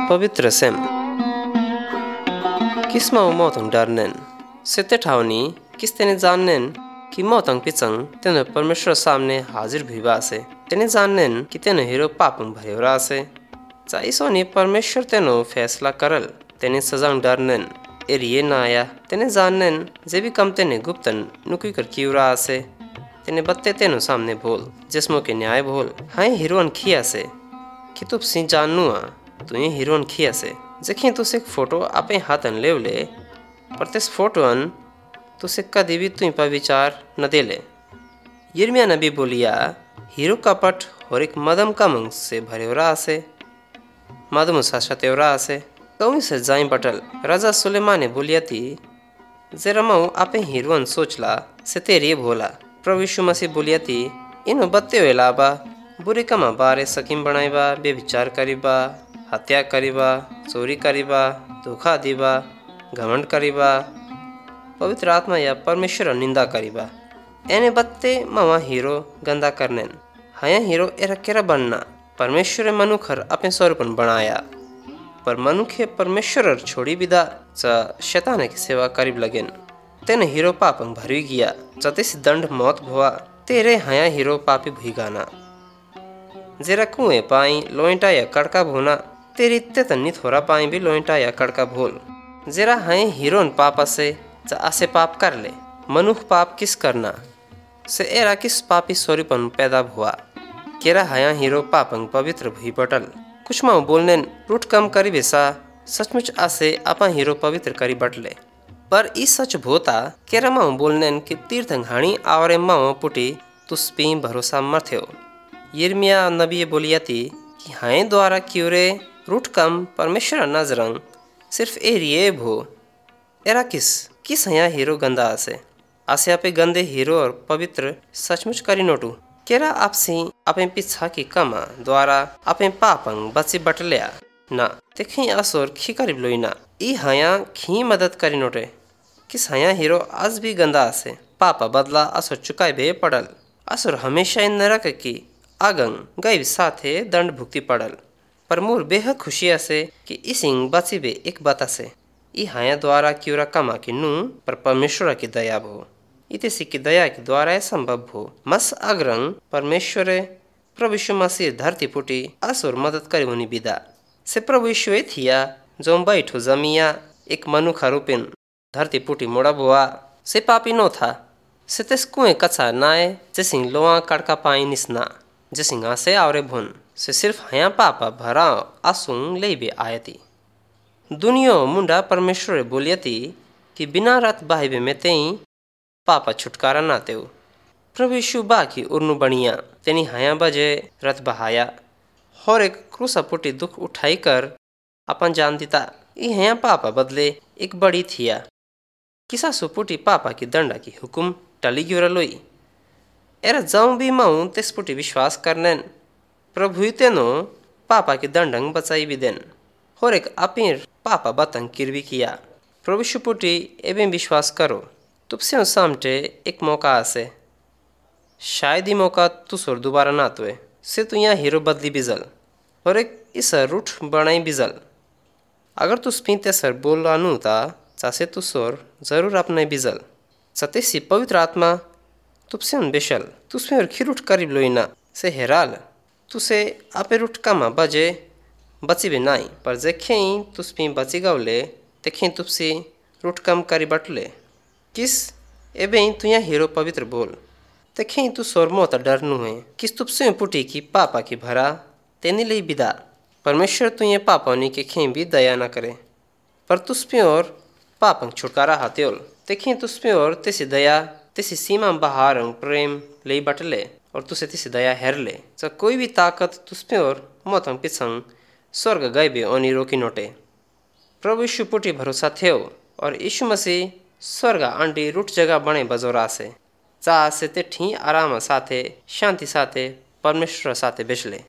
पवित्र सेम किसमा मौतंग डरनेन सेते ठावनी किस तेने जाननेन कि मौतंग पिचंग तेने परमेश्वर सामने हाजिर भीवा से तेने जाननेन कि तेने हिरो पापंग भरेवरा से चाइसोनी परमेश्वर तेनो फैसला करल तेने सजांग डरनेन एरिये ना आया तेने जाननेन जे भी कम तेने गुप्तन नुकी कर किउरा से तेने बत्ते तेनो सामने बोल जिस्मों के न्याय बोल हाय हिरोन खिया से कि तुप सी जाननुआ तुये हिरोन खिया से जखी तुस एक फोटो आपे हाथन लेवले पर तिस फोटोन तुसे कदी भी तुई पर विचार न देले यिर्मयाह नबी बोलिया हीरो कपट और एक मदम कमंग से भरेवरा से मदम साशतेवरा से कौन से जाई बटल राजा सुलेमाने बोलिया थी जेरमाऊ आपे हिरोन सोचला से तेरी भोला प्रभु यीशु मसीह बोलिया थी इन बत्ते वेलाबा बुरे कमा बारे सकीम बनाइबा बेविचार करीबा हत्या करीबा चोरी करीबा धोखा दीबा घमंड करीबा पवित्र आत्मा या परमेश्वर निंदा करीबा एने बत्ते मावा हीरो गंदा करनेन हया हीरो एरा केरा बनना परमेश्वर मनुखर अपने स्वरूपन बनाया पर मनुखे परमेश्वर छोड़ी विदा च शैतान की सेवा करीब लगेन तेने हीरो पापंग भरी गया चतिस दंड मौत भुआ तेरे हया हीरो पापी भुई गाना जेरा कुएं पाई लोइंटा या कड़का भोना तेरी तेतनी थोड़ा पाई भी लोइंटा या कड़का भोल जेरा हय हीरोन पापा से आसे पाप कर ले मनुख पाप किस करना से एरा किस पापी स्वरूपन पैदा हुआ केरा हया हीरो पापंग पवित्र भुई पटल कुछ माऊ बोलने रूट कम करी बेसा सचमुच आसे आपा हीरो पवित्र करी बटले पर इस सच भोता केरा माऊ बोलने कि तीर्थंघाणी आवरे माऊ पुटी तुस्पी भरोसा मर्थ्यो यिर्मयाह नबी बोलिया थी कि हाय द्वारा क्यूरे रूट कम परमेश्वर नजरंग सिर्फ एरिए भो एरा किस हया हीरो गंदा आसे आपे गंदे हीरो और पवित्र सचमुच करी नोटू केरा आपसी आपे पिछा की कमा द्वारा आपे पापंग बची बटलिया ना देखी असोर खी करीब लोइना ई हया खी मदद करी नोटे किस हया हीरो आज भी गंदा आसे पापा बदला असोर चुकाई बे पड़ल असुर हमेशा इन नरक की आगंग गैब साथे दंड भुक्ति पड़ल पर मोर बेहद खुशी से कि इसिंग बची बे एक बता से ई हाया द्वारा क्यूरा कमा की नू पर परमेश्वर की दया भो इते की दया के द्वारा संभव हो मस अग्रंग परमेश्वर प्रभु यीशु मसीह धरती फुटी असुर मदद करे होनी विदा से प्रभु यीशु थिया जो बैठो जमिया एक मनुखा रूपिन धरती फुटी मोड़ा बुआ से पापी नो था से तेस कुएं कचा नाए जसिंग लोआ कड़का पाई निसना जसिंग आसे आवरे भुन से सिर्फ हया पापा भरा आसुंग ले बे आयती दुनिया मुंडा परमेश्वर बोलियती कि बिना रात बाहिबे में तेई पापा छुटकारा नाते प्रभु यीशु बाकी उर्नु बनिया तेनी हया बजे रथ बहाया और एक क्रूसा पुटी दुख उठाई कर अपन जान दीता ई हया पापा बदले एक बड़ी थिया किसा सुपुटी पापा की दंडा की हुकुम टली गिरलोई एरा जाऊं भी माऊ तेसपुटी विश्वास करनेन प्रभु तेनो पापा की दंडंग बचाई भी देन और एक अपीर पापा बतंग किरवी किया प्रभु शुपुटी एवं विश्वास करो तुपसे सामटे एक मौका आसे शायद ही मौका तू सोर दोबारा ना तो से तू यहाँ हीरो बदली बिजल और एक इस रूठ बनाई बिजल अगर तू स्पीते सर बोल रानू ता चासे तू सोर जरूर अपने बिजल सतेसी पवित्र आत्मा तुपसे उन बेशल तुसमें और खिरूठ करीब लोइना से हेराल तुसे आपे रूठ कमा बजे बची भी नाई पर जेखें तुस्पी बची गवले देखें तुपसी रूठ कम करी बटले किस एबे तू यहाँ हीरो पवित्र बोल देखें तू सोरमो तो डरनु है किस तुपसे पुटी की पापा की भरा तेने लिए विदा परमेश्वर तू ये पापानी के खें भी दया न करे पर तुस्पे और पापंग छुटकारा हाथ्योल देखें तुस्पे और तेसी दया तेसी सीमा बहार प्रेम ले बटले और तुसे तिसे दया हेर ले च कोई भी ताकत तुस्पे और मौतंग पिछंग स्वर्ग गए बे ओनी रोकी नोटे प्रभु यीशु पुटी भरोसा थे और यीशु मसीह स्वर्ग आंडी रूट जगह बने बजोरा से चा से ते ठी आराम साथे शांति साथे परमेश्वर साथे बेचले।